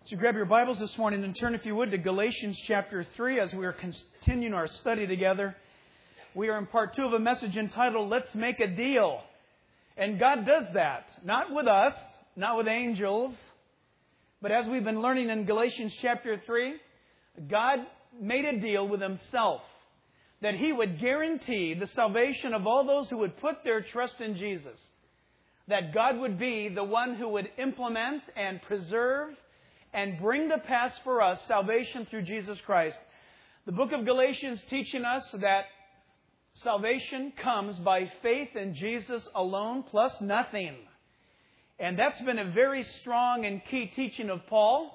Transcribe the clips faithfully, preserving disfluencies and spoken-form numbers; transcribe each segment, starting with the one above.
So grab your Bibles this morning and turn, if you would, to Galatians chapter three as we are continuing our study together. We are in part two of a message entitled, Let's Make a Deal. And God does that, not with us, not with angels, but as we've been learning in Galatians chapter three, God made a deal with Himself that He would guarantee the salvation of all those who would put their trust in Jesus. That God would be the one who would implement and preserve and bring to pass for us salvation through Jesus Christ. The book of Galatians teaching us that salvation comes by faith in Jesus alone plus nothing. And that's been a very strong and key teaching of Paul.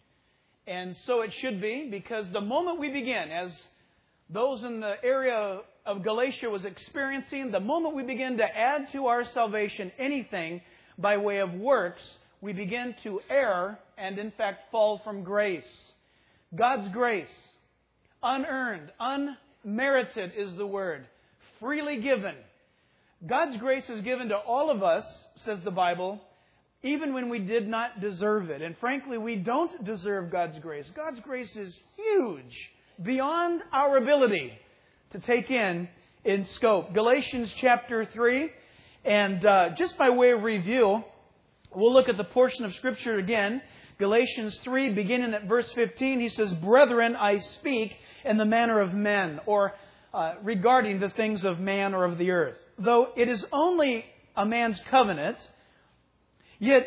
And so it should be, because the moment we begin, as those in the area of Galatia was experiencing, the moment we begin to add to our salvation anything by way of works, we begin to err and in fact fall from grace. God's grace, unearned, unmerited is the word, freely given. God's grace is given to all of us, says the Bible, even when we did not deserve it. And frankly, we don't deserve God's grace. God's grace is huge, beyond our ability to take in in scope. Galatians chapter three, and uh, just by way of review, we'll look at the portion of Scripture again. Galatians three, beginning at verse fifteen, he says, Brethren, I speak in the manner of men, or uh, regarding the things of man or of the earth. Though it is only a man's covenant, yet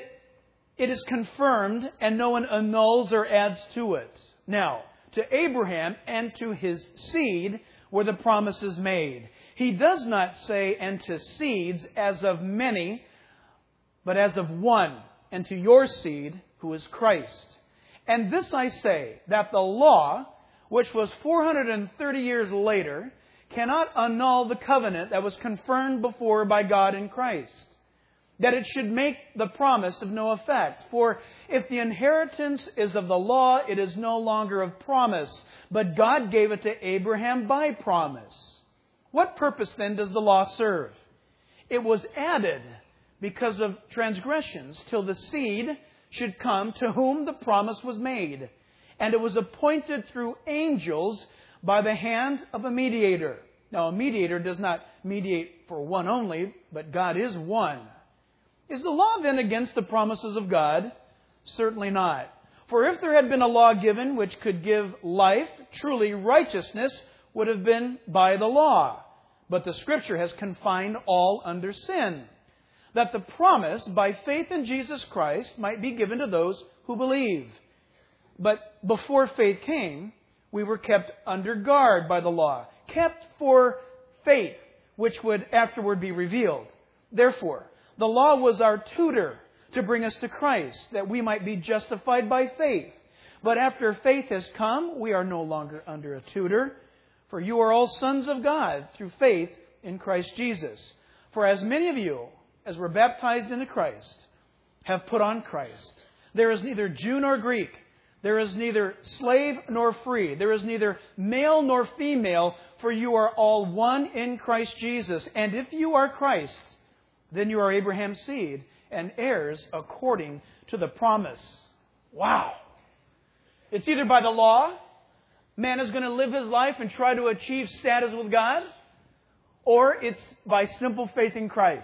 it is confirmed, and no one annuls or adds to it. Now, to Abraham and to his seed were the promises made. He does not say, and to seeds as of many, but as of one, and to your seed, who is Christ. And this I say, that the law, which was four hundred thirty years later, cannot annul the covenant that was confirmed before by God in Christ, that it should make the promise of no effect. For if the inheritance is of the law, it is no longer of promise, but God gave it to Abraham by promise. What purpose then does the law serve? It was added because of transgressions, till the seed should come to whom the promise was made. And it was appointed through angels by the hand of a mediator. Now, a mediator does not mediate for one only, but God is one. Is the law then against the promises of God? Certainly not. For if there had been a law given which could give life, truly righteousness would have been by the law. But the Scripture has confined all under sin, that the promise by faith in Jesus Christ might be given to those who believe. But before faith came, we were kept under guard by the law, kept for faith, which would afterward be revealed. Therefore, the law was our tutor to bring us to Christ, that we might be justified by faith. But after faith has come, we are no longer under a tutor, for you are all sons of God through faith in Christ Jesus. For as many of you as were baptized into Christ have put on Christ. There is neither Jew nor Greek. There is neither slave nor free. There is neither male nor female, for you are all one in Christ Jesus. And if you are Christ, then you are Abraham's seed and heirs according to the promise. Wow. It's either by the law, man is going to live his life and try to achieve status with God, or it's by simple faith in Christ.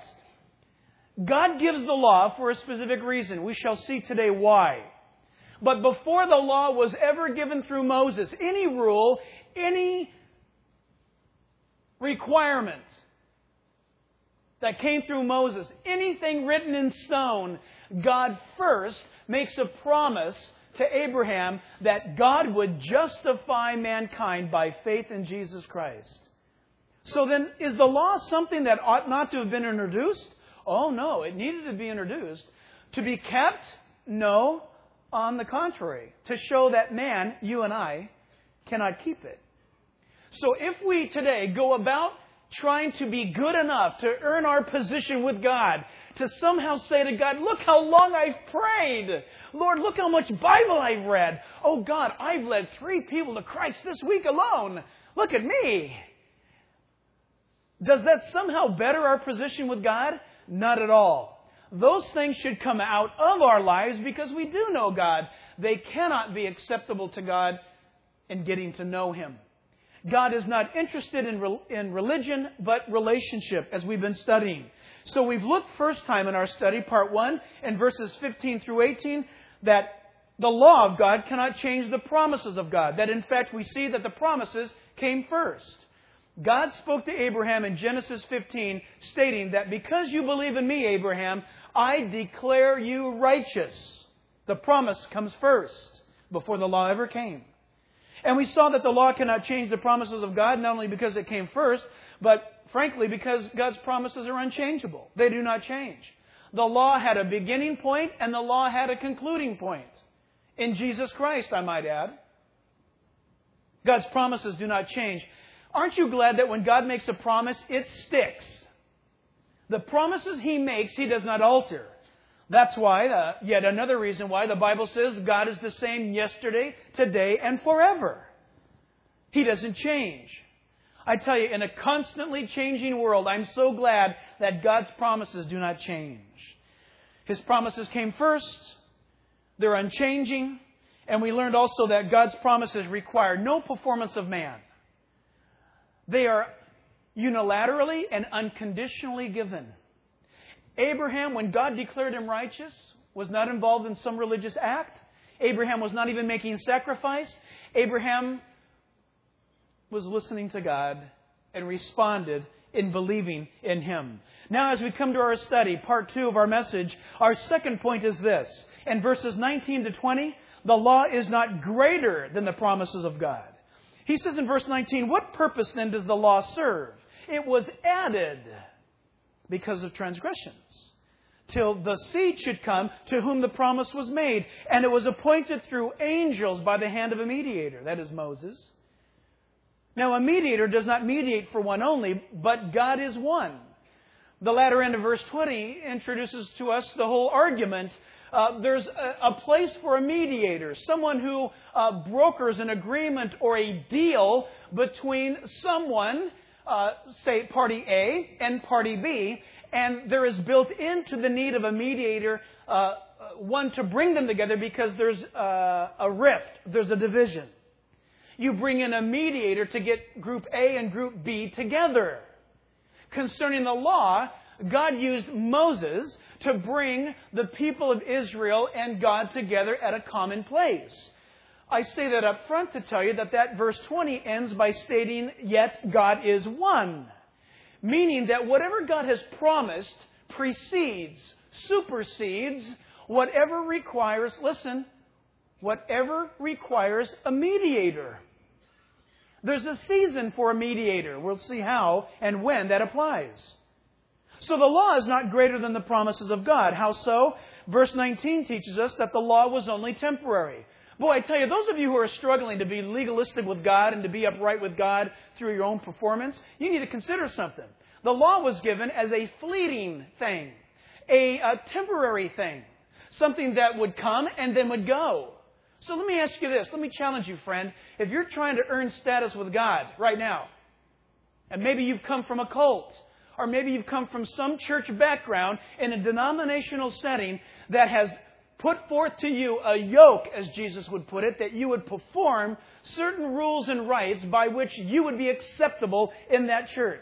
God gives the law for a specific reason. We shall see today why. But before the law was ever given through Moses, any rule, any requirement that came through Moses, anything written in stone, God first makes a promise to Abraham that God would justify mankind by faith in Jesus Christ. So then, is the law something that ought not to have been introduced? Oh no, it needed to be introduced. To be kept? No. On the contrary, to show that man, you and I, cannot keep it. So if we today go about trying to be good enough to earn our position with God, to somehow say to God, look how long I've prayed. Lord, look how much Bible I've read. Oh God, I've led three people to Christ this week alone. Look at me. Does that somehow better our position with God? Not at all. Those things should come out of our lives because we do know God. they cannot be acceptable to God in getting to know Him. God is not interested in, re- in religion, but relationship, as we've been studying. So we've looked first time in our study, part one, in verses fifteen through eighteen, that the law of God cannot change the promises of God. That in fact we see that the promises came first. God spoke to Abraham in Genesis fifteen, stating that because you believe in me, Abraham, I declare you righteous. The promise comes first, before the law ever came. And we saw that the law cannot change the promises of God, not only because it came first, but frankly because God's promises are unchangeable. They do not change. The law had a beginning point and the law had a concluding point. In Jesus Christ, I might add. God's promises do not change. Aren't you glad that when God makes a promise, it sticks? The promises He makes, He does not alter. That's why, uh, yet another reason why the Bible says God is the same yesterday, today, and forever. He doesn't change. I tell you, in a constantly changing world, I'm so glad that God's promises do not change. His promises came first. They're unchanging. And we learned also that God's promises require no performance of man. They are unilaterally and unconditionally given. Abraham, when God declared him righteous, was not involved in some religious act. Abraham was not even making sacrifice. Abraham was listening to God and responded in believing in Him. Now, as we come to our study, part two of our message, our second point is this. In verses nineteen to twenty, the law is not greater than the promises of God. He says in verse nineteen, what purpose then does the law serve? It was added because of transgressions, till the seed should come to whom the promise was made. And it was appointed through angels by the hand of a mediator, that is Moses. Now a mediator does not mediate for one only, but God is one. The latter end of verse twenty introduces to us the whole argument. Uh, there's a, a place for a mediator, someone who uh, brokers an agreement or a deal between someone, uh, say party A and party B, and there is built into the need of a mediator uh, one to bring them together because there's uh, a rift, there's a division. You bring in a mediator to get group A and group B together. Concerning the law, God used Moses to bring the people of Israel and God together at a common place. I say that up front to tell you that that verse twenty ends by stating, yet God is one. Meaning that whatever God has promised precedes, supersedes, whatever requires, listen, whatever requires a mediator. There's a season for a mediator. We'll see how and when that applies. So the law is not greater than the promises of God. How so? Verse nineteen teaches us that the law was only temporary. Boy, I tell you, those of you who are struggling to be legalistic with God and to be upright with God through your own performance, you need to consider something. The law was given as a fleeting thing, a, a temporary thing, something that would come and then would go. So let me ask you this. Let me challenge you, friend. If you're trying to earn status with God right now, and maybe you've come from a cult, or maybe you've come from some church background in a denominational setting that has put forth to you a yoke, as Jesus would put it, that you would perform certain rules and rites by which you would be acceptable in that church.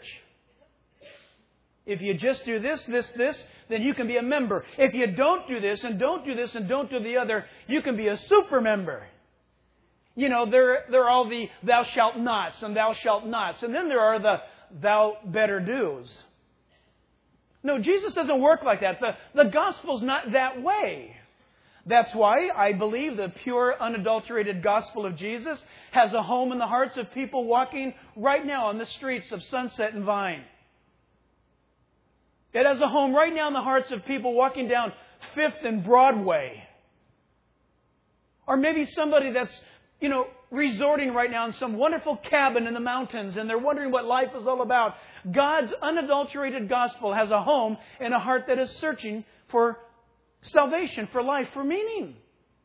If you just do this, this, this, then you can be a member. If you don't do this and don't do this and don't do the other, you can be a super member. You know, there, there are all the thou shalt nots and thou shalt nots. And then there are the thou better do's. No, Jesus doesn't work like that. The, the gospel's not that way. That's why I believe the pure, unadulterated gospel of Jesus has a home in the hearts of people walking right now on the streets of Sunset and Vine. It has a home right now in the hearts of people walking down Fifth and Broadway. Or maybe somebody that's, you know, resorting right now in some wonderful cabin in the mountains and they're wondering what life is all about. God's unadulterated gospel has a home in a heart that is searching for salvation, for life, for meaning.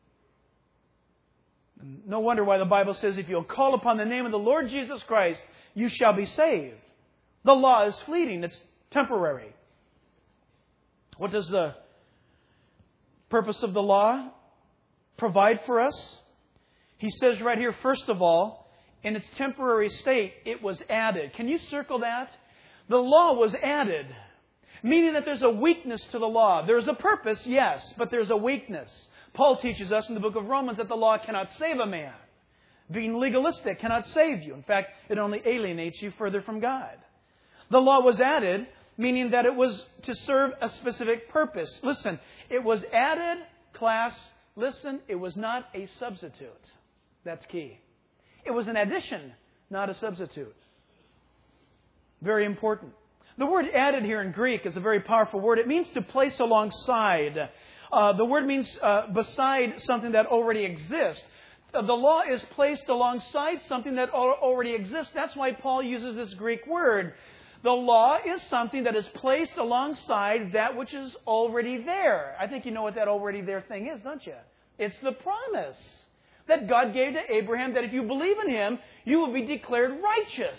No wonder why the Bible says, if you'll call upon the name of the Lord Jesus Christ, you shall be saved. The law is fleeting. It's temporary. What does the purpose of the law provide for us? He says right here, first of all, in its temporary state, it was added. Can you circle that? The law was added, meaning that there's a weakness to the law. There's a purpose, yes, but there's a weakness. Paul teaches us in the book of Romans that the law cannot save a man. Being legalistic cannot save you. In fact, it only alienates you further from God. The law was added, meaning that it was to serve a specific purpose. Listen, it was added, class, listen, it was not a substitute. That's key. It was an addition, not a substitute. Very important. The word added here in Greek is a very powerful word. It means to place alongside. Uh, the word means uh, beside something that already exists. Uh, the law is placed alongside something that al- already exists. That's why Paul uses this Greek word. The law is something that is placed alongside that which is already there. I think you know what that already there thing is, don't you? It's the promise that God gave to Abraham that if you believe in Him, you will be declared righteous.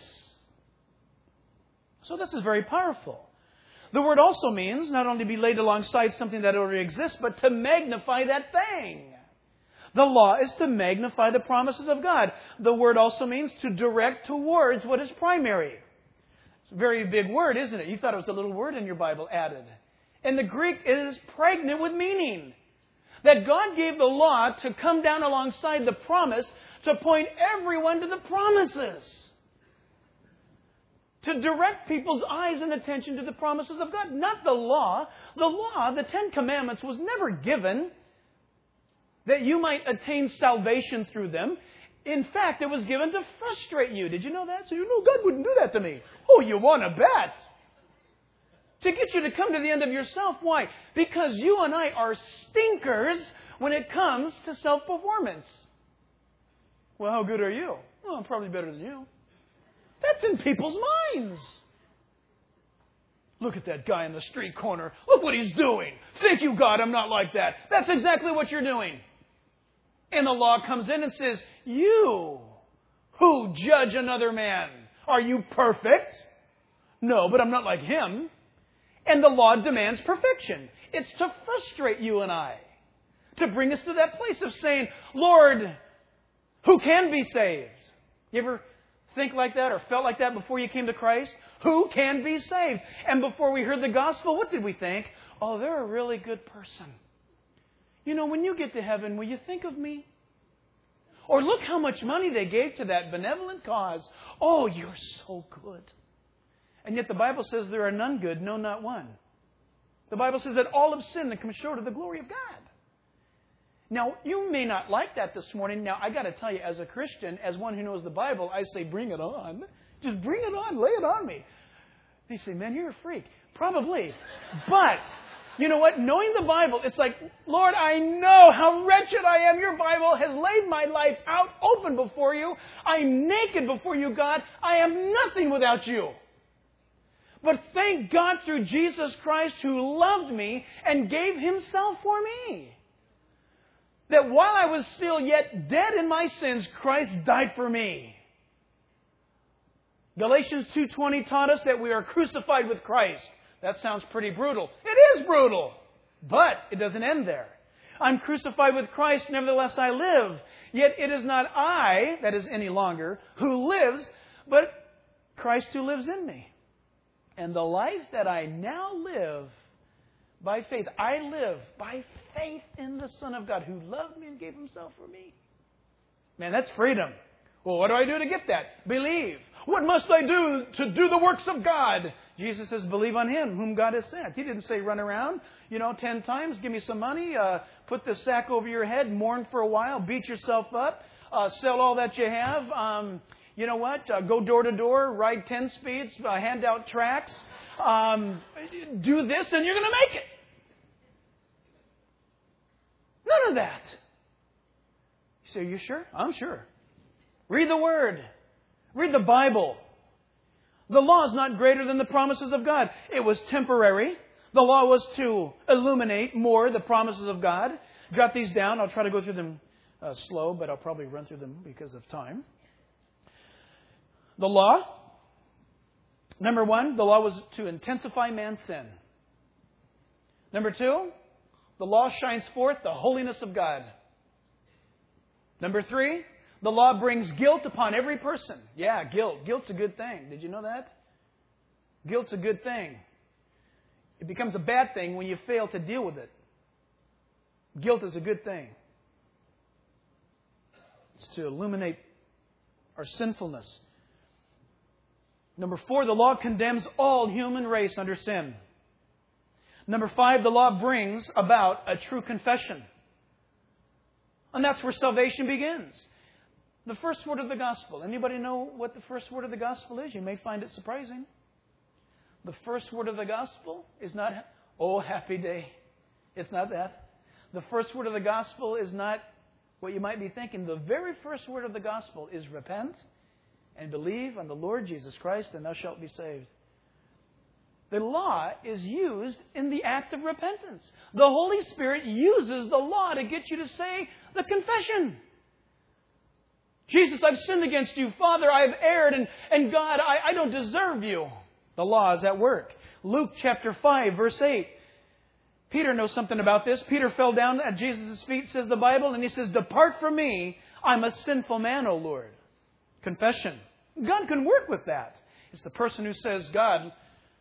So this is very powerful. The word also means not only to be laid alongside something that already exists, but to magnify that thing. The law is to magnify the promises of God. The word also means to direct towards what is primary. It's a very big word, isn't it? You thought it was a little word in your Bible, added. In the Greek, it is pregnant with meaning. That God gave the law to come down alongside the promise to point everyone to the promises. To direct people's eyes and attention to the promises of God. Not the law. The law, the Ten Commandments, was never given that you might attain salvation through them. In fact, it was given to frustrate you. Did you know that? So you know God wouldn't do that to me. Oh, you want to bet? To get you to come to the end of yourself. Why? Because you and I are stinkers when it comes to self-performance. Well, how good are you? Well, I'm probably better than you. That's in people's minds. Look at that guy in the street corner. Look what he's doing. Thank you, God, I'm not like that. That's exactly what you're doing. And the law comes in and says, you who judge another man, are you perfect? No, but I'm not like him. And the law demands perfection. It's to frustrate you and I. To bring us to that place of saying, Lord, who can be saved? You ever think like that or felt like that before you came to Christ? Who can be saved? And before we heard the gospel, what did we think? Oh, they're a really good person. You know, when you get to heaven, will you think of me? Or look how much money they gave to that benevolent cause. Oh, you're so good. And yet the Bible says there are none good, no, not one. The Bible says that all have sinned and come short of the glory of God. Now, you may not like that this morning. Now, I got to tell you, as a Christian, as one who knows the Bible, I say, bring it on. Just bring it on. Lay it on me. They say, man, you're a freak. Probably. But, you know what? Knowing the Bible, it's like, Lord, I know how wretched I am. Your Bible has laid my life out open before you. I'm naked before you, God. I am nothing without you. But thank God through Jesus Christ who loved me and gave Himself for me. That while I was still yet dead in my sins, Christ died for me. Galatians two twenty taught us that we are crucified with Christ. That sounds pretty brutal. It is brutal. But it doesn't end there. I'm crucified with Christ, nevertheless I live. Yet it is not I, that is any longer, who lives, but Christ who lives in me. And the life that I now live by faith, I live by faith in the Son of God who loved me and gave Himself for me. Man, that's freedom. Well, what do I do to get that? Believe. What must I do to do the works of God? Jesus says, believe on Him whom God has sent. He didn't say run around, you know, ten times, give me some money, uh, put the sack over your head, mourn for a while, beat yourself up, uh, sell all that you have. Um, you know what? Uh, go door to door, ride ten speeds, uh, hand out tracts. Um, do this and you're going to make it. None of that. You say, are you sure? I'm sure. Read the Word. Read the Bible. The law is not greater than the promises of God. It was temporary. The law was to illuminate more the promises of God. Jot these down. I'll try to go through them uh, slow, but I'll probably run through them because of time. The law, number one, the law was to intensify man's sin. Number two, the law shines forth the holiness of God. Number three, the law brings guilt upon every person. Yeah, guilt. Guilt's a good thing. Did you know that? Guilt's a good thing. It becomes a bad thing when you fail to deal with it. Guilt is a good thing. It's to illuminate our sinfulness. Number four, the law condemns all human race under sin. Number five, the law brings about a true confession. And that's where salvation begins. The first word of the gospel. Anybody know what the first word of the gospel is? You may find it surprising. The first word of the gospel is not, oh, happy day. It's not that. The first word of the gospel is not what you might be thinking. The very first word of the gospel is repent and believe on the Lord Jesus Christ, and thou shalt be saved. The law is used in the act of repentance. The Holy Spirit uses the law to get you to say the confession. Jesus, I've sinned against you. Father, I've erred. And, and God, I, I don't deserve you. The law is at work. Luke chapter five, verse eight. Peter knows something about this. Peter fell down at Jesus' feet, says the Bible, and he says, depart from me. I'm a sinful man, O Lord. Confession. God can work with that. It's the person who says, God,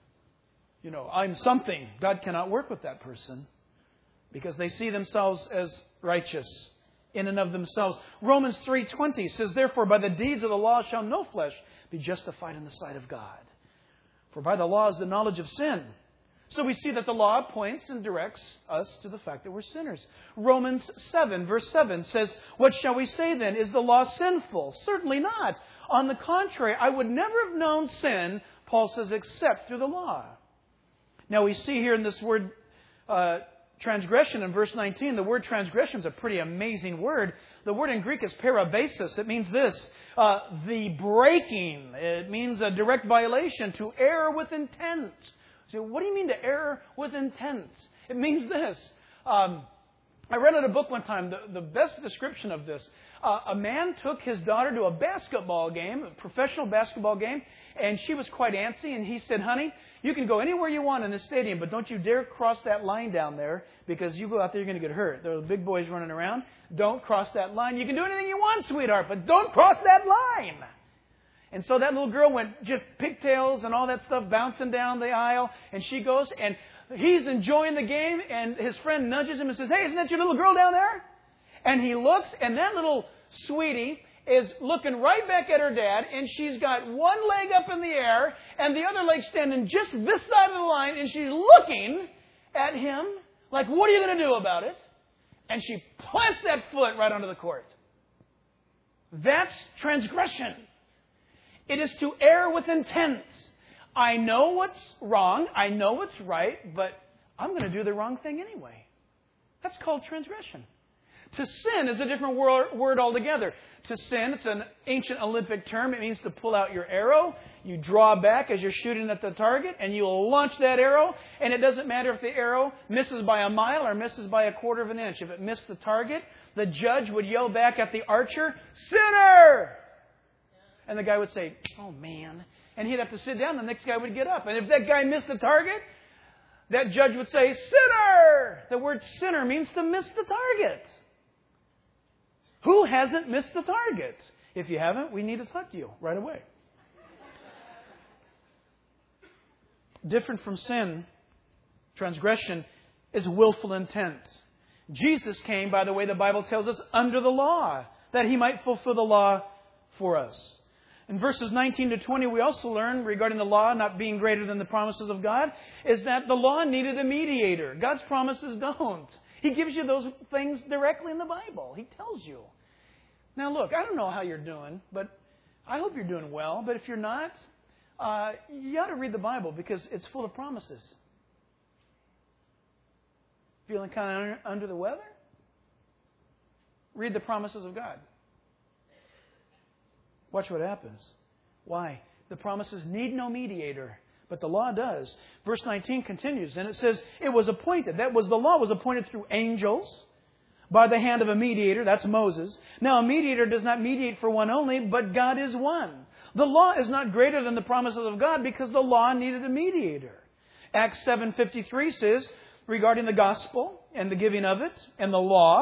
you know, I'm something. God cannot work with that person because they see themselves as righteous in and of themselves. Romans three twenty says, therefore, by the deeds of the law shall no flesh be justified in the sight of God. For by the law is the knowledge of sin. So we see that the law points and directs us to the fact that we're sinners. Romans seven, verse seven says, what shall we say then? Is the law sinful? Certainly not. On the contrary, I would never have known sin, Paul says, except through the law. Now we see here in this word uh, transgression in verse nineteen, the word transgression is a pretty amazing word. The word in Greek is parabasis. It means this, uh, the breaking. It means a direct violation, to err with intent. So what do you mean to err with intent? It means this. Um, I read in a book one time, the, the best description of this. Uh, a man took his daughter to a basketball game, a professional basketball game, and she was quite antsy, and he said, honey, you can go anywhere you want in the stadium, but don't you dare cross that line down there, because you go out there, you're going to get hurt. There are big boys running around. Don't cross that line. You can do anything you want, sweetheart, but don't cross that line. And so that little girl went just pigtails and all that stuff bouncing down the aisle. And she goes, and he's enjoying the game. And his friend nudges him and says, hey, isn't that your little girl down there? And he looks, and that little sweetie is looking right back at her dad. And she's got one leg up in the air and the other leg standing just this side of the line. And she's looking at him like, what are you going to do about it? And she plants that foot right onto the court. That's transgression. It is to err with intent. I know what's wrong. I know what's right, but I'm going to do the wrong thing anyway. That's called transgression. To sin is a different word altogether. To sin, it's an ancient Olympic term. It means to pull out your arrow. You draw back as you're shooting at the target, and you'll launch that arrow. And it doesn't matter if the arrow misses by a mile or misses by a quarter of an inch. If it missed the target, the judge would yell back at the archer, sinner! And the guy would say, oh, man. And he'd have to sit down. The next guy would get up. And if that guy missed the target, that judge would say, sinner! The word sinner means to miss the target. Who hasn't missed the target? If you haven't, we need to talk to you right away. Different from sin, transgression is willful intent. Jesus came, by the way, the Bible tells us, under the law, that He might fulfill the law for us. In verses nineteen to twenty, we also learn regarding the law not being greater than the promises of God, is that the law needed a mediator. God's promises don't. He gives you those things directly in the Bible. He tells you. Now look, I don't know how you're doing, but I hope you're doing well. But if you're not, uh, you ought to read the Bible because it's full of promises. Feeling kind of under the weather? Read the promises of God. Watch what happens. Why? The promises need no mediator, but the law does. Verse nineteen continues, and it says, it was appointed. That was the law was appointed through angels by the hand of a mediator. That's Moses. Now, a mediator does not mediate for one only, but God is one. The law is not greater than the promises of God because the law needed a mediator. Acts seven fifty-three says, regarding the gospel and the giving of it and the law,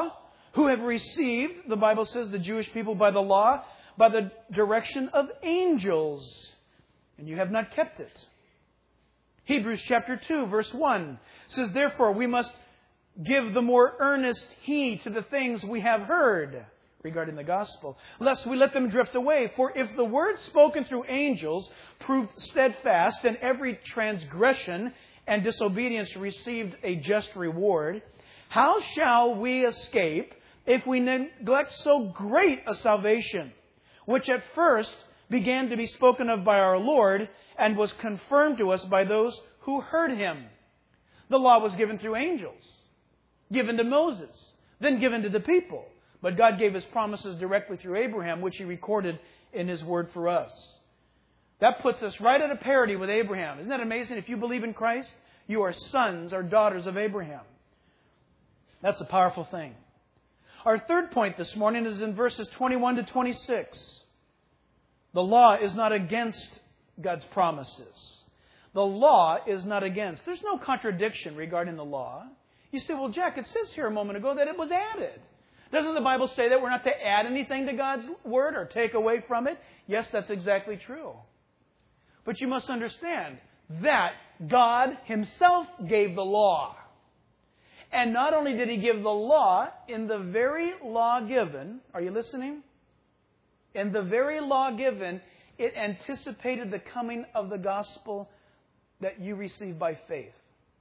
who have received, the Bible says, the Jewish people by the law, by the direction of angels, and you have not kept it. Hebrews chapter two, verse one says, therefore we must give the more earnest heed to the things we have heard regarding the gospel, lest we let them drift away. For if the word spoken through angels proved steadfast, and every transgression and disobedience received a just reward, how shall we escape if we neglect so great a salvation, which at first began to be spoken of by our Lord and was confirmed to us by those who heard Him? The law was given through angels, given to Moses, then given to the people. But God gave His promises directly through Abraham, which He recorded in His Word for us. That puts us right at a parity with Abraham. Isn't that amazing? If you believe in Christ, you are sons or daughters of Abraham. That's a powerful thing. Our third point this morning is in verses twenty-one to twenty-six. The law is not against God's promises. The law is not against. There's no contradiction regarding the law. You say, well, Jack, it says here a moment ago that it was added. Doesn't the Bible say that we're not to add anything to God's Word or take away from it? Yes, that's exactly true. But you must understand that God Himself gave the law. And not only did He give the law, in the very law given, are you listening? In the very law given, it anticipated the coming of the gospel that you receive by faith.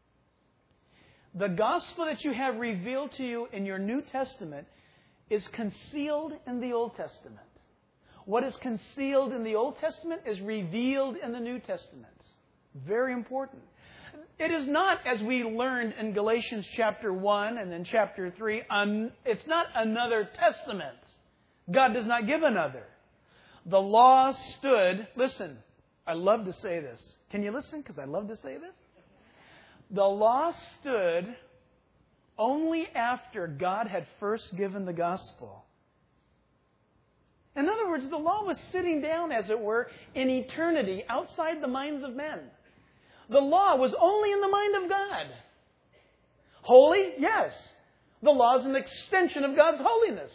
The gospel that you have revealed to you in your New Testament is concealed in the Old Testament. What is concealed in the Old Testament is revealed in the New Testament. Very important. It is not, as we learned in Galatians chapter one and then chapter three, um, it's not another testament. God does not give another. The law stood, listen, I love to say this. Can you listen? Because I love to say this. The law stood only after God had first given the gospel. In other words, the law was sitting down, as it were, in eternity outside the minds of men. The law was only in the mind of God. Holy? Yes. The law is an extension of God's holiness.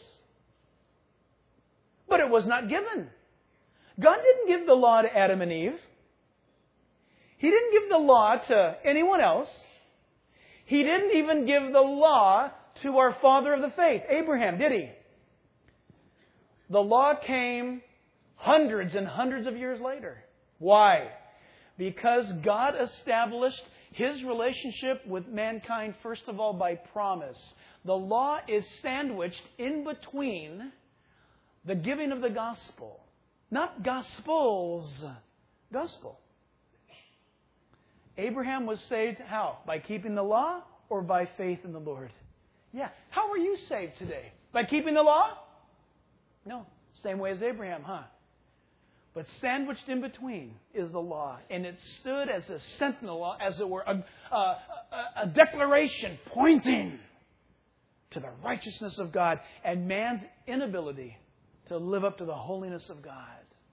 But it was not given. God didn't give the law to Adam and Eve. He didn't give the law to anyone else. He didn't even give the law to our father of the faith, Abraham, did He? The law came hundreds and hundreds of years later. Why? Because God established His relationship with mankind, first of all, by promise. The law is sandwiched in between the giving of the gospel. Not gospels. Gospel. Abraham was saved how? By keeping the law or by faith in the Lord? Yeah. How are you saved today? By keeping the law? No. Same way as Abraham, huh? But sandwiched in between is the law. And it stood as a sentinel, as it were, a, a, a declaration pointing to the righteousness of God and man's inability to live up to the holiness of God.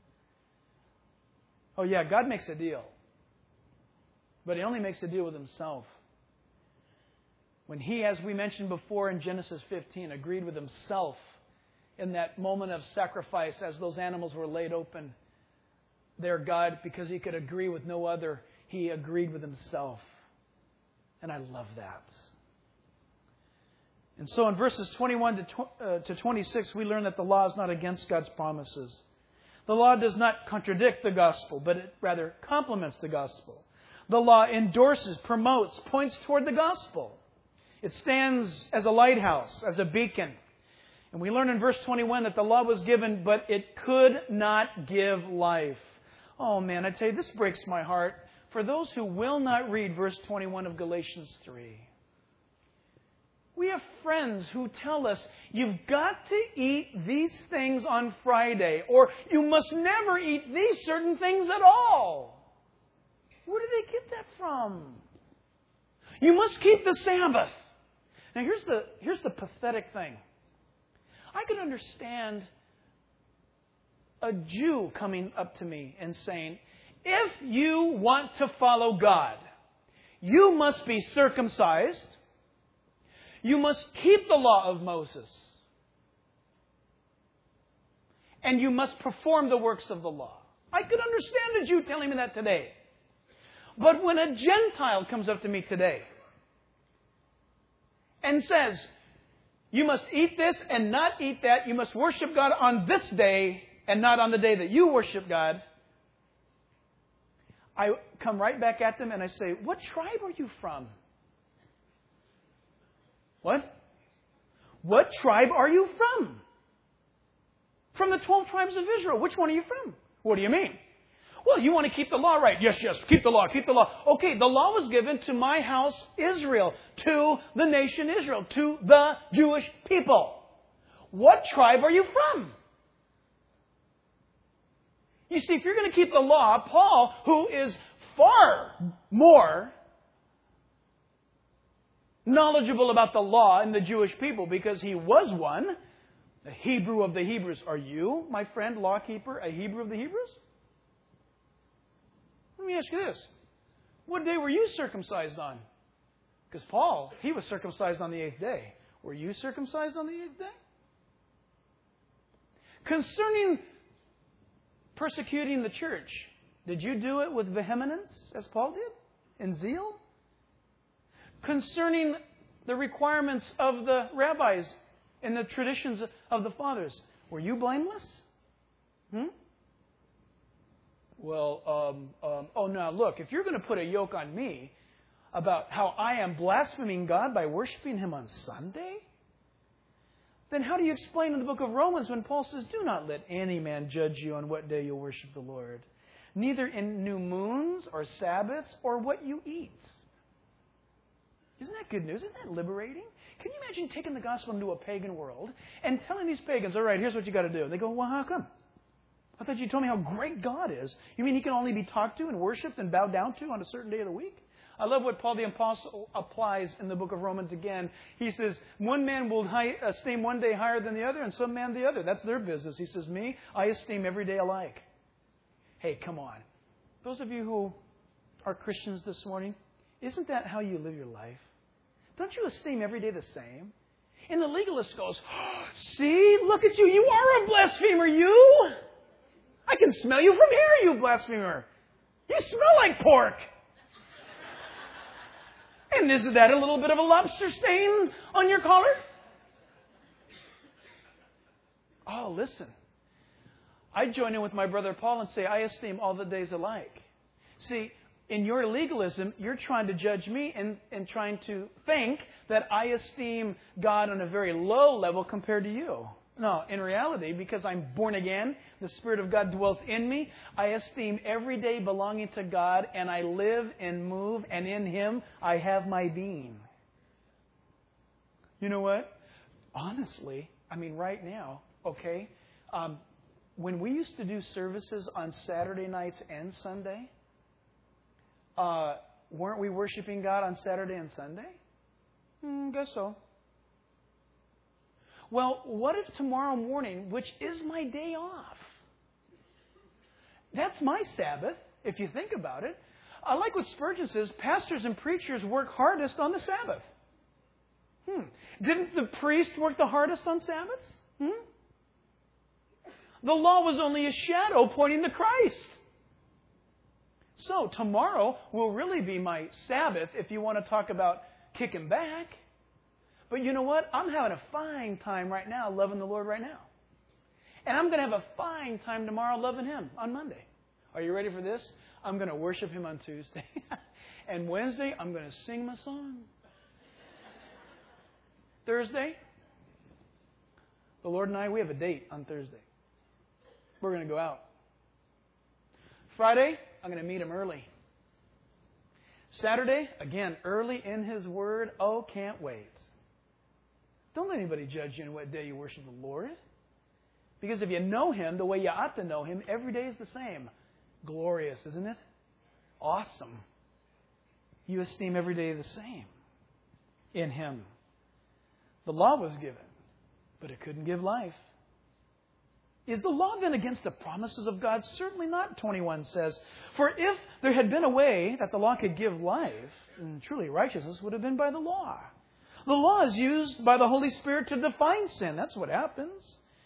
Oh yeah, God makes a deal. But He only makes a deal with Himself. When He, as we mentioned before in Genesis fifteen, agreed with Himself in that moment of sacrifice as those animals were laid open, there God, because He could agree with no other, He agreed with Himself. And I love that. And so in verses twenty-one to, tw- uh, to twenty-six, we learn that the law is not against God's promises. The law does not contradict the gospel, but it rather complements the gospel. The law endorses, promotes, points toward the gospel. It stands as a lighthouse, as a beacon. And we learn in verse twenty-one that the law was given, but it could not give life. Oh man, I tell you, this breaks my heart for those who will not read verse twenty-one of Galatians three. We have friends who tell us, you've got to eat these things on Friday, or you must never eat these certain things at all. Where do they get that from? You must keep the Sabbath. Now here's the, here's the pathetic thing. I could understand a Jew coming up to me and saying, if you want to follow God, you must be circumcised. You must keep the law of Moses. and you must perform the works of the law. I could understand a Jew telling me that today. But when a Gentile comes up to me today and says, you must eat this and not eat that, you must worship God on this day and not on the day that you worship God, I come right back at them and I say, what tribe are you from? What? What tribe are you from? From the twelve tribes of Israel. Which one are you from? What do you mean? Well, you want to keep the law, right? Yes, yes, keep the law, keep the law. Okay, the law was given to my house, Israel, to the nation Israel, to the Jewish people. What tribe are you from? You see, if you're going to keep the law, Paul, who is far more knowledgeable about the law and the Jewish people because he was one, the Hebrew of the Hebrews. Are you, my friend, lawkeeper, a Hebrew of the Hebrews? Let me ask you this. What day were you circumcised on? Because Paul, he was circumcised on the eighth day. Were you circumcised on the eighth day? Concerning persecuting the church, did you do it with vehemence, as Paul did, and zeal? Concerning the requirements of the rabbis and the traditions of the fathers, were you blameless? Hmm? Well, um, um, oh, now look, if you're going to put a yoke on me about how I am blaspheming God by worshiping Him on Sunday, then how do you explain in the book of Romans when Paul says, do not let any man judge you on what day you'll worship the Lord, neither in new moons or Sabbaths or what you eat? Isn't that good news? Isn't that liberating? Can you imagine taking the gospel into a pagan world and telling these pagans, all right, here's what you got to do. They go, well, how come? I thought you told me how great God is. You mean He can only be talked to and worshipped and bowed down to on a certain day of the week? I love what Paul the Apostle applies in the book of Romans again. He says, one man will high, esteem one day higher than the other and some man the other. That's their business. He says, me, I esteem every day alike. Hey, come on. Those of you who are Christians this morning, isn't that how you live your life? Don't you esteem every day the same? And the legalist goes, see, look at you. You are a blasphemer, you. I can smell you from here, you blasphemer. You smell like pork. And isn't that a little bit of a lobster stain on your collar? Oh, listen. I join in with my brother Paul and say, I esteem all the days alike. See, in your legalism, you're trying to judge me and, and trying to think that I esteem God on a very low level compared to you. No, in reality, because I'm born again, the Spirit of God dwells in me, I esteem every day belonging to God, and I live and move, and in Him I have my being. You know what? Honestly, I mean, right now, okay, um, when we used to do services on Saturday nights and Sunday, uh, weren't we worshiping God on Saturday and Sunday? Hmm, guess so. Well, what if tomorrow morning, which is my day off, that's my Sabbath, if you think about it. I like what Spurgeon says, pastors and preachers work hardest on the Sabbath. Hmm. Didn't the priest work the hardest on Sabbaths? Hmm? The law was only a shadow pointing to Christ. So tomorrow will really be my Sabbath if you want to talk about kicking back. But you know what? I'm having a fine time right now loving the Lord right now. And I'm going to have a fine time tomorrow loving Him on Monday. Are you ready for this? I'm going to worship Him on Tuesday. And Wednesday, I'm going to sing my song. Thursday, the Lord and I, we have a date on Thursday. We're going to go out. Friday, I'm going to meet Him early. Saturday, again, early in His Word. Oh, can't wait. Don't let anybody judge you on what day you worship the Lord. Because if you know Him the way you ought to know Him, every day is the same. Glorious, isn't it? Awesome. You esteem every day the same in Him. The law was given, but it couldn't give life. Is the law then against the promises of God? Certainly not, twenty-one says. For if there had been a way that the law could give life, then truly righteousness would have been by the law. The law is used by the Holy Spirit to define sin. That's what happens.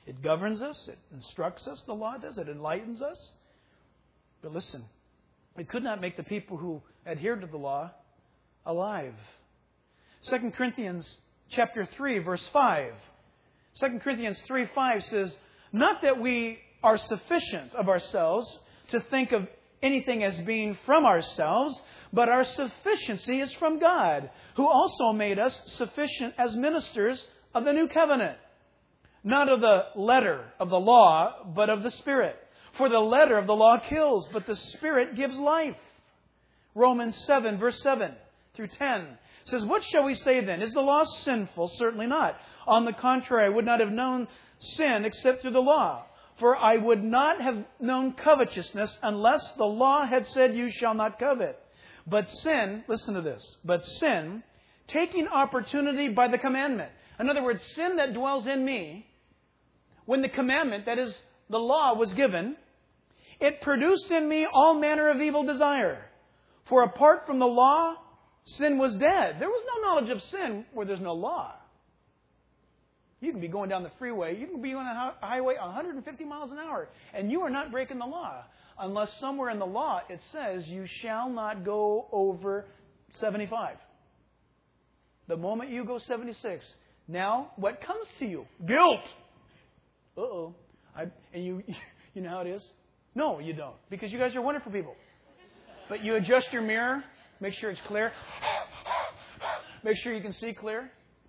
It governs us. It instructs us. The law does. It enlightens us. But listen, it could not make the people who adhered to the law alive. Second Corinthians chapter three, verse five. Second Corinthians three five says, not that we are sufficient of ourselves to think of anything as being from ourselves, but our sufficiency is from God, who also made us sufficient as ministers of the new covenant. Not of the letter of the law, but of the Spirit. For the letter of the law kills, but the Spirit gives life. Romans seven, verse seven through ten says, what shall we say then? Is the law sinful? Certainly not. On the contrary, I would not have known sin except through the law. For I would not have known covetousness unless the law had said, you shall not covet. But sin, listen to this, but sin, taking opportunity by the commandment. In other words, sin that dwells in me, when the commandment, that is, the law, was given, it produced in me all manner of evil desire. For apart from the law, sin was dead. There was no knowledge of sin where there's no law. You can be going down the freeway, you can be on a highway one hundred fifty miles an hour, and you are not breaking the law. Unless somewhere in the law it says you shall not go over seventy-five. The moment you go seventy-six, now what comes to you? Guilt. Uh-oh. I, and you, you know how it is? No, you don't. Because you guys are wonderful people. But you adjust your mirror, make sure it's clear. Make sure you can see clear.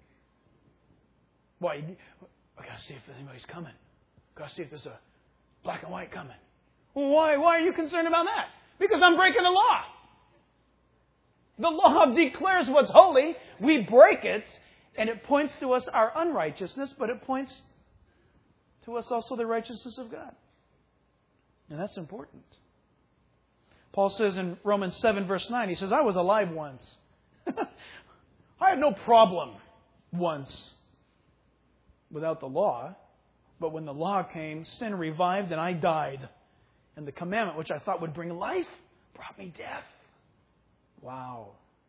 Why? I got to see if anybody's coming. Got to see if there's a black and white coming. Well, why? Why are you concerned about that? Because I'm breaking the law. The law declares what's holy. We break it, and it points to us our unrighteousness, but it points to us also the righteousness of God. And that's important. Paul says in Romans seven, verse nine, he says, I was alive once. I had no problem once without the law. But when the law came, sin revived and I died. And the commandment, which I thought would bring life, brought me death. Wow.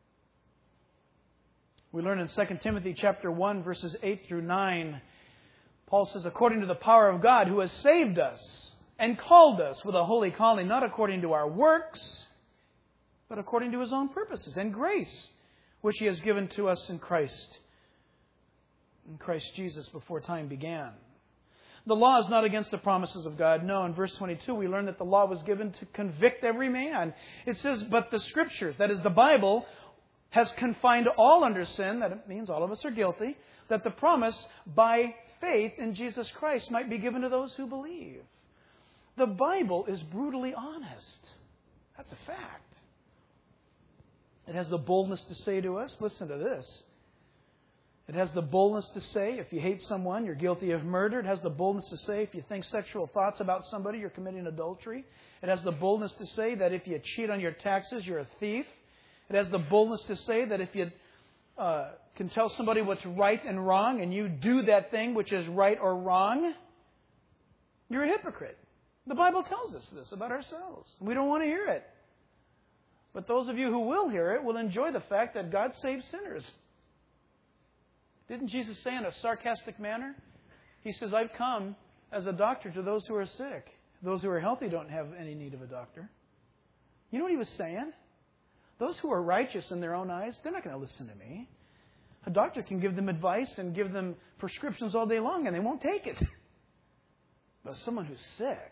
We learn in Second Timothy chapter one, verses eight through nine, Paul says, according to the power of God who has saved us and called us with a holy calling, not according to our works, but according to His own purposes and grace, which He has given to us in Christ, in Christ Jesus before time began. The law is not against the promises of God. No, in verse twenty-two, we learn that the law was given to convict every man. It says, but the Scriptures, that is the Bible, has confined all under sin, that means all of us are guilty, that the promise by faith in Jesus Christ might be given to those who believe. The Bible is brutally honest. That's a fact. It has the boldness to say to us, listen to this. It has the boldness to say, if you hate someone, you're guilty of murder. It has the boldness to say, if you think sexual thoughts about somebody, you're committing adultery. It has the boldness to say that if you cheat on your taxes, you're a thief. It has the boldness to say that if you uh, can tell somebody what's right and wrong, and you do that thing which is right or wrong, you're a hypocrite. The Bible tells us this about ourselves. We don't want to hear it. But those of you who will hear it will enjoy the fact that God saves sinners. Didn't Jesus say in a sarcastic manner? He says, I've come as a doctor to those who are sick. Those who are healthy don't have any need of a doctor. You know what He was saying? Those who are righteous in their own eyes, they're not going to listen to me. A doctor can give them advice and give them prescriptions all day long, and they won't take it. But someone who's sick,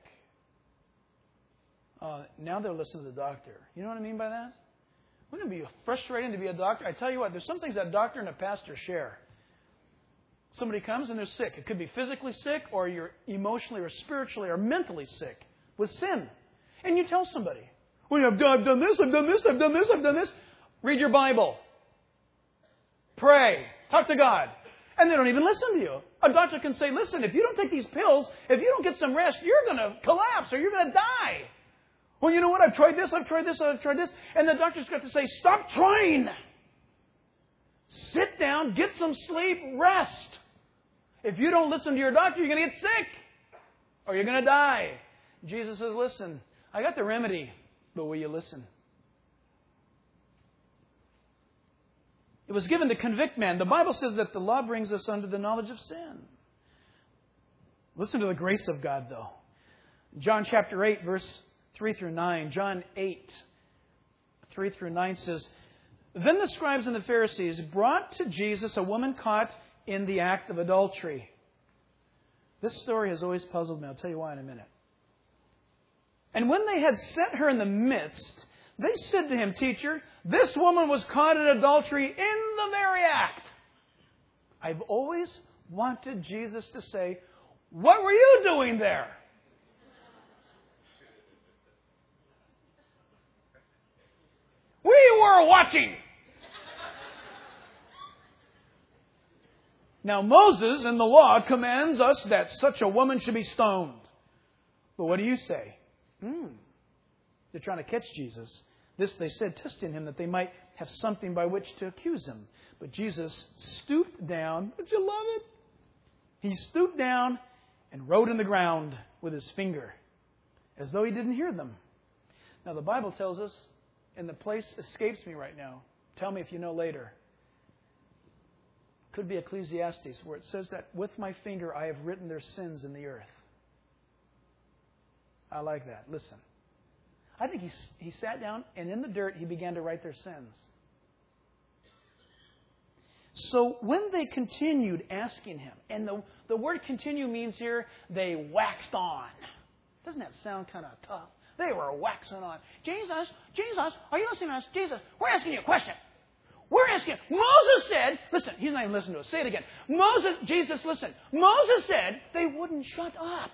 uh, now they'll listen to the doctor. You know what I mean by that? Wouldn't it be frustrating to be a doctor? I tell you what, there's some things that a doctor and a pastor share. Somebody comes and they're sick. It could be physically sick, or you're emotionally or spiritually or mentally sick with sin. And you tell somebody, well, I've done, I've done this, I've done this, I've done this, I've done this. Read your Bible. Pray. Talk to God. And they don't even listen to you. A doctor can say, listen, if you don't take these pills, if you don't get some rest, you're going to collapse or you're going to die. Well, you know what? I've tried this, I've tried this, I've tried this. And the doctor's got to say, stop trying. Sit down, get some sleep, rest. If you don't listen to your doctor, you're going to get sick or you're going to die. Jesus says, listen, I got the remedy, but will you listen? It was given to convict man. The Bible says that the law brings us under the knowledge of sin. Listen to the grace of God, though. John chapter eight, verse three through nine. John eight, three through nine says, Then the scribes and the Pharisees brought to Jesus a woman caught in the act of adultery. This story has always puzzled me. I'll tell you why in a minute. And when they had set her in the midst, they said to him, Teacher, this woman was caught in adultery in the very act. I've always wanted Jesus to say, What were you doing there? We were watching. Now Moses in the law commands us that such a woman should be stoned. But what do you say? Hmm. They're trying to catch Jesus. This they said, testing him that they might have something by which to accuse him. But Jesus stooped down. Don't you love it? He stooped down and wrote in the ground with his finger, as though he didn't hear them. Now the Bible tells us, and the place escapes me right now. Tell me if you know later. Could be Ecclesiastes, where it says that with my finger I have written their sins in the earth. I like that. Listen. I think he, he sat down and in the dirt he began to write their sins. So when they continued asking him, and the, the word continue means here they waxed on. Doesn't that sound kind of tough? They were waxing on. Jesus, Jesus, are you listening to us? Jesus, we're asking you a question. We're asking. Moses said, listen, he's not even listening to us. Say it again. Moses, Jesus, listen. Moses said they wouldn't shut up.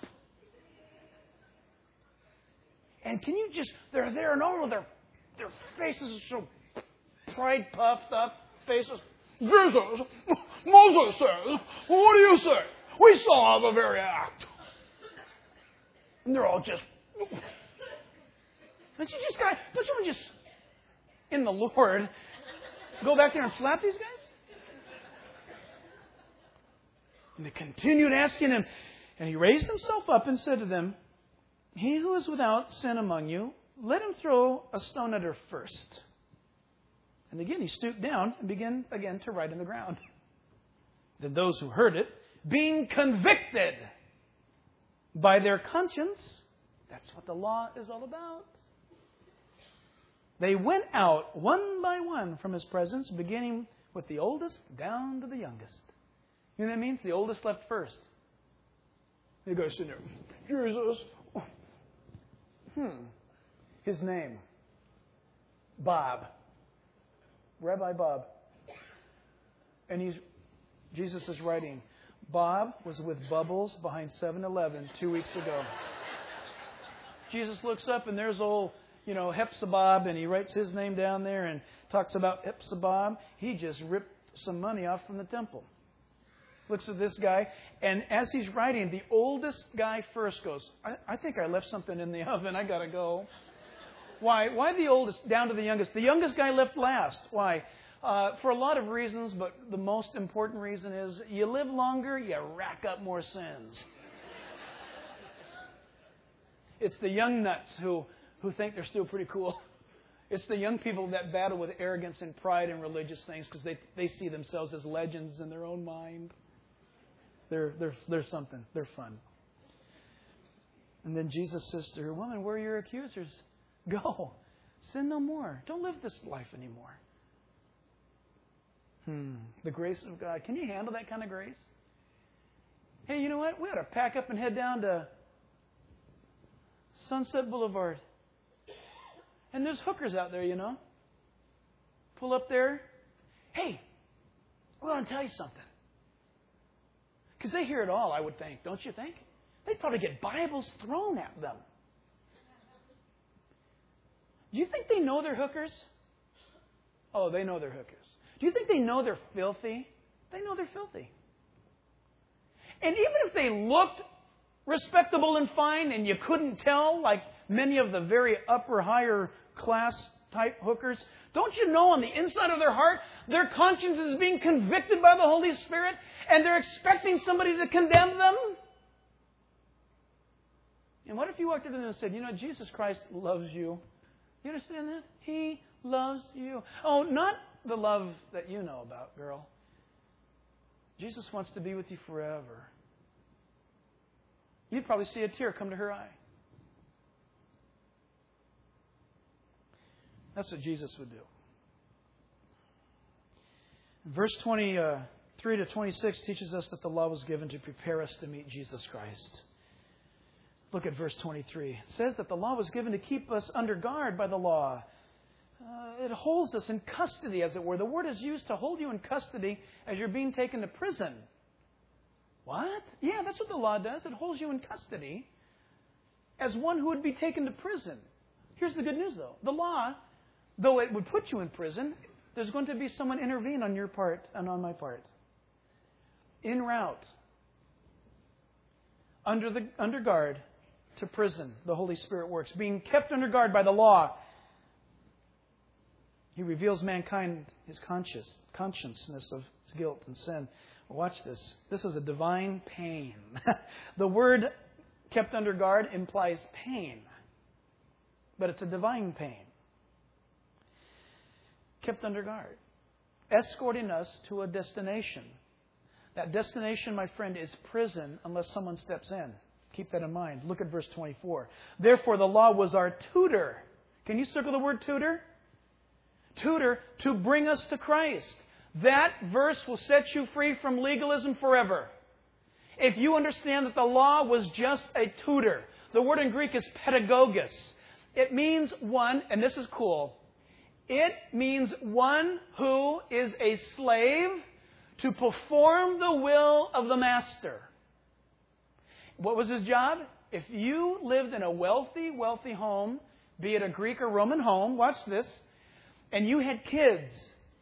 And can you just, they're there and over their, their faces are so pride puffed up faces. Jesus, Moses says, what do you say? We saw the very act. And they're all just, don't you just got, don't you want to just, in the Lord, go back there and slap these guys? And they continued asking him. And he raised himself up and said to them, He who is without sin among you, let him throw a stone at her first. And again he stooped down and began again to write in the ground. Then those who heard it, being convicted by their conscience, that's what the law is all about. They went out one by one from his presence, beginning with the oldest down to the youngest. You know what that means? The oldest left first. You go sit there. Jesus. Hmm. His name. Bob. Rabbi Bob. And he's Jesus is writing, Bob was with Bubbles behind seven eleven two weeks ago. Jesus looks up and there's old, you know, Hepzibah, and he writes his name down there and talks about Hepzibah. He just ripped some money off from the temple. Looks at this guy, and as he's writing, the oldest guy first goes, I, I think I left something in the oven. I got to go. Why? Why the oldest down to the youngest? The youngest guy left last. Why? Uh, for a lot of reasons, but the most important reason is you live longer, you rack up more sins. It's the young nuts who, who think they're still pretty cool. It's the young people that battle with arrogance and pride in religious things because they, they see themselves as legends in their own mind. They're, they're, they're something. They're fun. And then Jesus says to her, Woman, where are your accusers? Go. Sin no more. Don't live this life anymore. Hmm. The grace of God. Can you handle that kind of grace? Hey, you know what? We ought to pack up and head down to Sunset Boulevard. And there's hookers out there, you know. Pull up there. Hey, I want to tell you something. Because they hear it all, I would think. Don't you think? They'd probably get Bibles thrown at them. Do you think they know they're hookers? Oh, they know they're hookers. Do you think they know they're filthy? They know they're filthy. And even if they looked respectable and fine and you couldn't tell, like many of the very upper, higher class type hookers, don't you know on the inside of their heart, their conscience is being convicted by the Holy Spirit and they're expecting somebody to condemn them? And what if you walked up to them and said, you know, Jesus Christ loves you. You understand that? He loves you. Oh, not the love that you know about, girl. Jesus wants to be with you forever. you'd probably see a tear come to her eye. That's what Jesus would do. Verse twenty-three to twenty-six teaches us that the law was given to prepare us to meet Jesus Christ. Look at verse twenty-three. It says that the law was given to keep us under guard by the law. Uh, it holds us in custody, as it were. The word is used to hold you in custody as you're being taken to prison. What? Yeah, that's what the law does. It holds you in custody as one who would be taken to prison. Here's the good news, though. The law, though it would put you in prison, there's going to be someone intervene on your part and on my part. En route, under the under guard to prison, the Holy Spirit works. Being kept under guard by the law, He reveals mankind his conscious, consciousness of his guilt and sin. Watch this. This is a divine pain. The word kept under guard implies pain, but it's a divine pain. Kept under guard, escorting us to a destination. That destination, my friend, is prison unless someone steps in. Keep that in mind. Look at verse twenty-four. Therefore, the law was our tutor. Can you circle the word tutor? Tutor to bring us to Christ. That verse will set you free from legalism forever. If you understand that the law was just a tutor. The word in Greek is pedagogos. It means one, and this is cool, it means one who is a slave to perform the will of the master. What was his job? If you lived in a wealthy, wealthy home, be it a Greek or Roman home, watch this, and you had kids,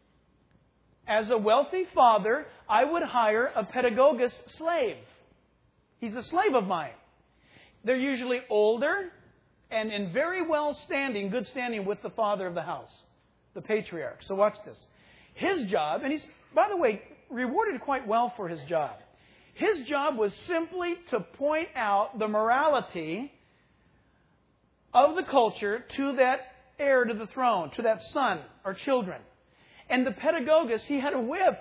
as a wealthy father, I would hire a pedagogos slave. He's a slave of mine. They're usually older and in very well standing, good standing with the father of the house, the patriarch. So watch this. His job, and he's, by the way, rewarded quite well for his job. His job was simply to point out the morality of the culture to that heir to the throne, to that son or children. And the pedagogos, he had a whip.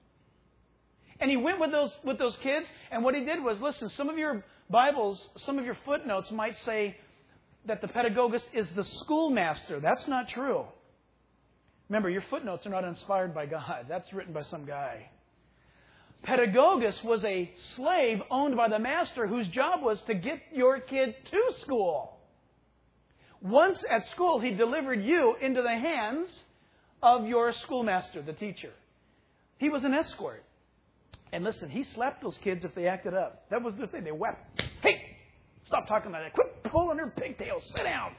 And he went with those with those kids, and what he did was, listen, some of your Bibles, some of your footnotes might say that the pedagogos is the schoolmaster. That's not true. Remember, your footnotes are not inspired by God. That's written by some guy. Pedagogos was a slave owned by the master whose job was to get your kid to school. Once at school, he delivered you into the hands of your schoolmaster, the teacher. He was an escort. And listen, he slapped those kids if they acted up. That was the thing. They wept. Hey, stop talking like that. Quit pulling their pigtails. Sit down.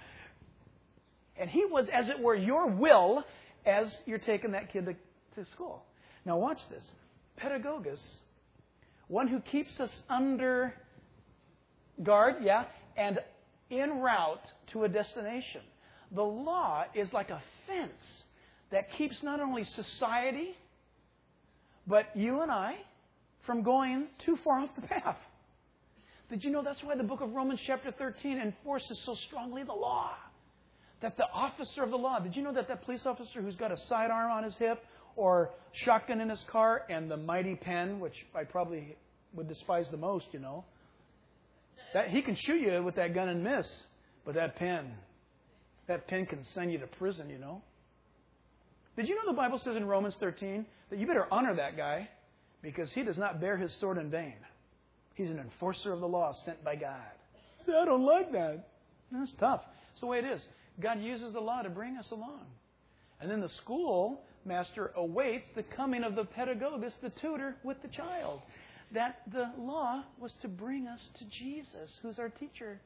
And he was, as it were, your will as you're taking that kid to, to school. Now watch this. Pedagogos, one who keeps us under guard, yeah, and en route to a destination. The law is like a fence that keeps not only society, but you and I from going too far off the path. Did you know that's why the book of Romans chapter thirteen enforces so strongly the law? That the officer of the law, did you know that that police officer who's got a sidearm on his hip or shotgun in his car and the mighty pen, which I probably would despise the most, you know, that he can shoot you with that gun and miss, but that pen, that pen can send you to prison, you know. Did you know the Bible says in Romans thirteen that you better honor that guy because he does not bear his sword in vain. He's an enforcer of the law sent by God. See, I don't like that. That's tough. It's the way it is. God uses the law to bring us along. And then the school master awaits the coming of the pedagogos, the tutor, with the child. That the law was to bring us to Jesus, who's our teacher.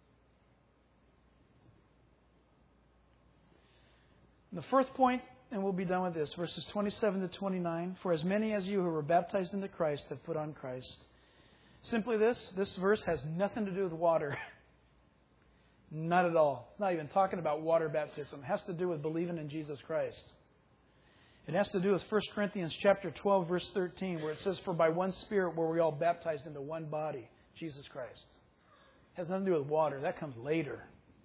The fourth point, and we'll be done with this, verses twenty-seven to twenty-nine. For as many as you who were baptized into Christ have put on Christ. Simply this, this verse has nothing to do with water. Not at all. It's not even talking about water baptism. It has to do with believing in Jesus Christ. It has to do with First Corinthians chapter twelve, verse thirteen, where it says, for by one Spirit were we all baptized into one body, Jesus Christ. It has nothing to do with water. That comes later.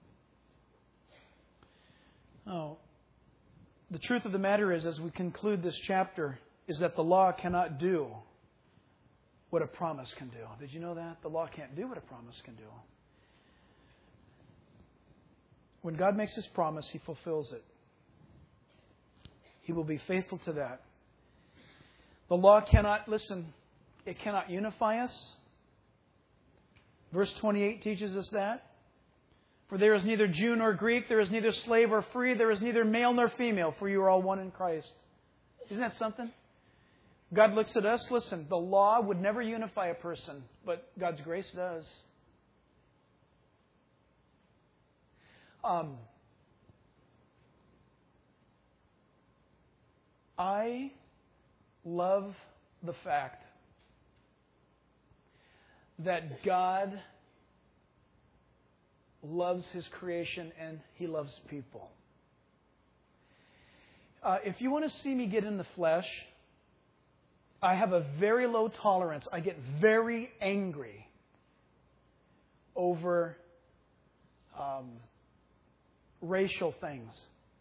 Oh, the truth of the matter is, as we conclude this chapter, is that the law cannot do what a promise can do. Did you know that? The law can't do what a promise can do. When God makes His promise, He fulfills it. He will be faithful to that. The law cannot, listen, it cannot unify us. Verse twenty-eight teaches us that. For there is neither Jew nor Greek, there is neither slave or free, there is neither male nor female, for you are all one in Christ. Isn't that something? God looks at us, listen, the law would never unify a person, but God's grace does. Um, I love the fact that God loves His creation and He loves people. Uh, if you want to see me get in the flesh, I have a very low tolerance. I get very angry over um, racial things.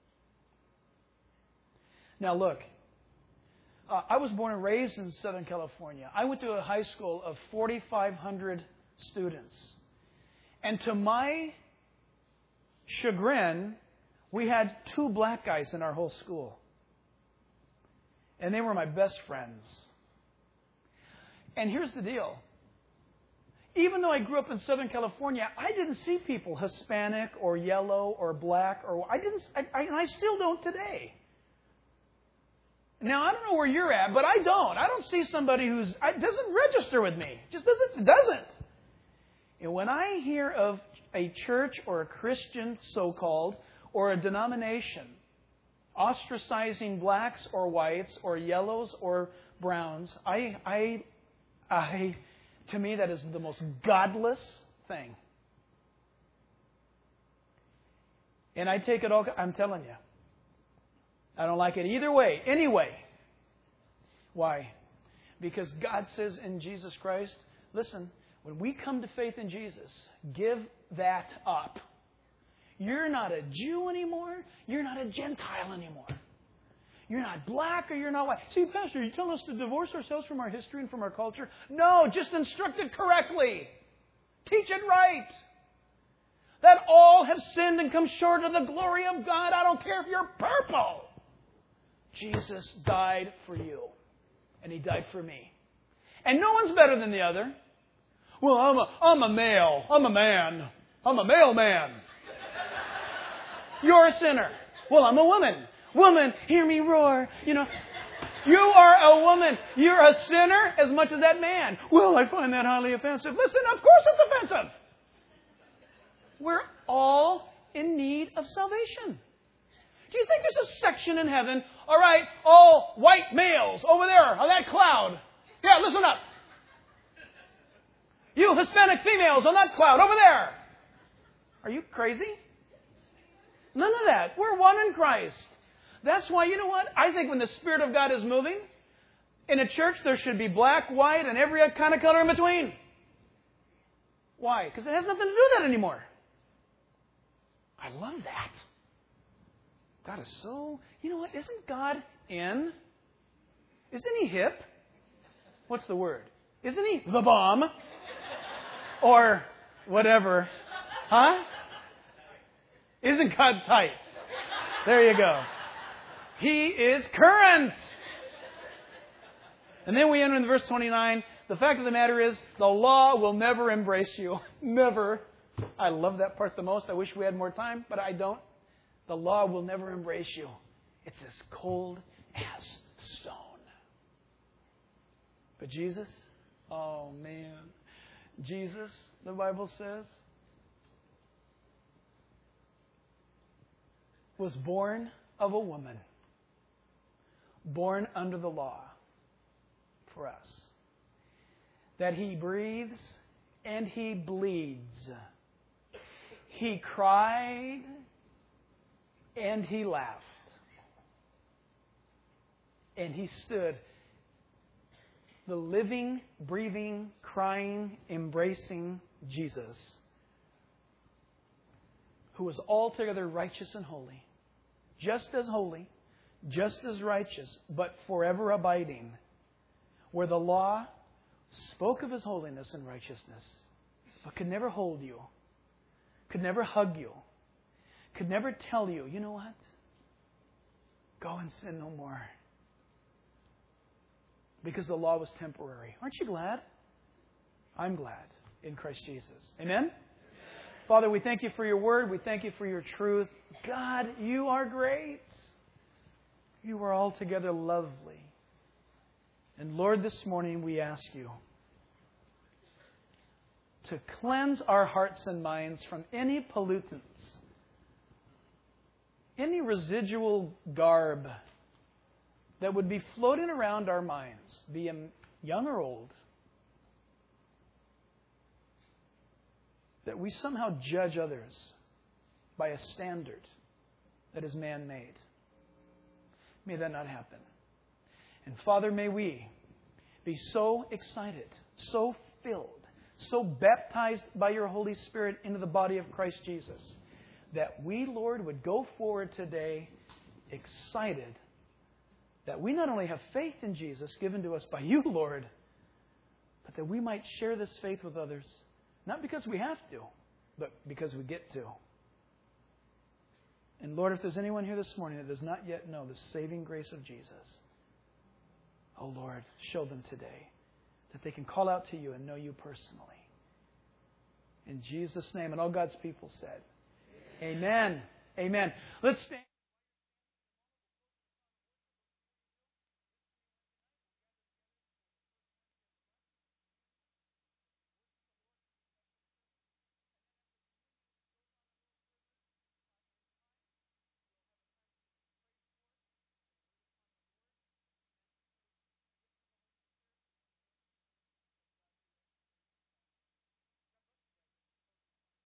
Now look, uh, I was born and raised in Southern California. I went to a high school of forty-five hundred students. And to my chagrin, we had two black guys in our whole school. And they were my best friends. And here's the deal. Even though I grew up in Southern California, I didn't see people Hispanic or yellow or black. or I didn't. I, I, and I still don't today. Now, I don't know where you're at, but I don't. I don't see somebody who's it doesn't register with me. It just doesn't. It doesn't. And when I hear of a church or a Christian, so-called, or a denomination ostracizing blacks or whites or yellows or browns, I, I, I, to me, that is the most godless thing. And I take it all. I'm telling you, I don't like it either way. Anyway, why? Because God says in Jesus Christ, listen. When we come to faith in Jesus, give that up. You're not a Jew anymore. You're not a Gentile anymore. You're not black or you're not white. See, Pastor, you telling us to divorce ourselves from our history and from our culture? No, just instruct it correctly. Teach it right. That all have sinned and come short of the glory of God. I don't care if you're purple. Jesus died for you. And He died for me. And no one's better than the other. Well, I'm a, I'm a male. I'm a man. I'm a male man. You're a sinner. Well, I'm a woman. Woman, hear me roar. You know, you are a woman. You're a sinner as much as that man. Well, I find that highly offensive. Listen, of course it's offensive. We're all in need of salvation. Do you think there's a section in heaven? All right, all white males over there on that cloud. Yeah, listen up. You Hispanic females on that cloud over there. Are you crazy? None of that. We're one in Christ. That's why, you know what? I think when the Spirit of God is moving, in a church there should be black, white, and every kind of color in between. Why? Because it has nothing to do with that anymore. I love that. God is so... You know what? Isn't God in? Isn't He hip? What's the word? Isn't He the bomb? Or whatever. Huh? Isn't God tight? There you go. He is current. And then we enter in verse twenty-nine. The fact of the matter is, the law will never embrace you. Never. I love that part the most. I wish we had more time, but I don't. The law will never embrace you. It's as cold as stone. But Jesus, oh man. Jesus, the Bible says, was born of a woman, born under the law for us, that He breathes and He bleeds. He cried and He laughed. And He stood, the living, breathing, crying, embracing Jesus, who was altogether righteous and holy, just as holy, just as righteous, but forever abiding, where the law spoke of His holiness and righteousness, but could never hold you, could never hug you, could never tell you, you know what? Go and sin no more. Because the law was temporary. Aren't you glad? I'm glad in Christ Jesus. Amen? Amen? Father, we thank you for your word. We thank you for your truth. God, you are great. You are altogether lovely. And Lord, this morning we ask you to cleanse our hearts and minds from any pollutants, any residual garb that would be floating around our minds, be them young or old, that we somehow judge others by a standard that is man-made. May that not happen. And Father, may we be so excited, so filled, so baptized by your Holy Spirit into the body of Christ Jesus, that we, Lord, would go forward today excited that we not only have faith in Jesus given to us by you, Lord, but that we might share this faith with others, not because we have to, but because we get to. And Lord, if there's anyone here this morning that does not yet know the saving grace of Jesus, oh Lord, show them today that they can call out to you and know you personally. In Jesus' name, and all God's people said, Amen. Amen. Amen. Let's stand.